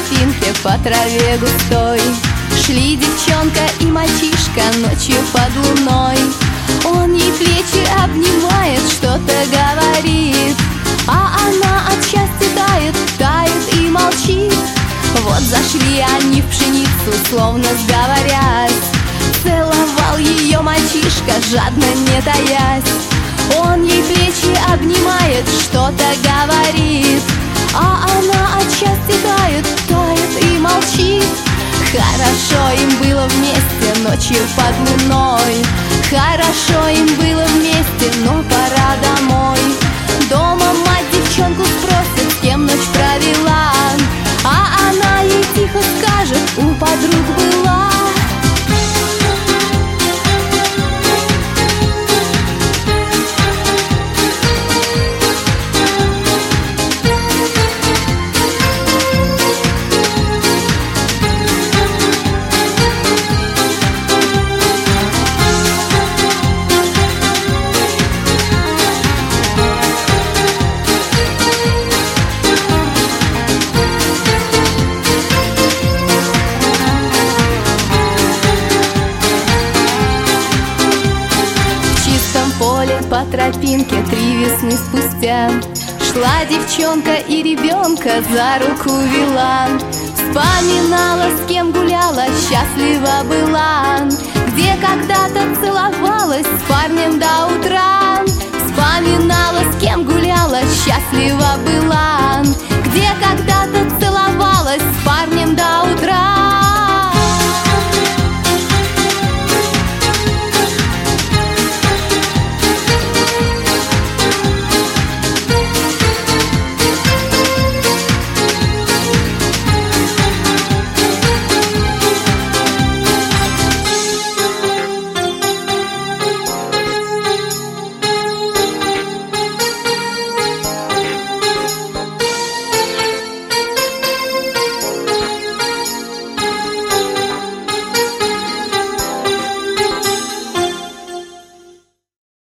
тропинке по траве густой шли девчонка и мальчишка ночью под луной. Он ей плечи обнимает, что-то говорит, а она от счастья тает, тает и молчит. Вот зашли они в пшеницу, словно сговорясь. Целовал ее мальчишка, жадно не таясь. Он ей плечи обнимает, что-то говорит, а она от счастья тает, тает и молчит. Хорошо им было вместе ночью под луной, хорошо им было вместе, но пора домой. Дома мать девчонку спросит, с кем ночь провела, а она ей тихо скажет: у подруг была. По тропинке 3 весны спустя шла девчонка и ребенка за руку вела. Вспоминала, с кем гуляла, счастлива была, где когда-то целовалась с парнем до утра. Вспоминала, с кем гуляла, счастлива была, где когда-то целовалась с парнем до утра.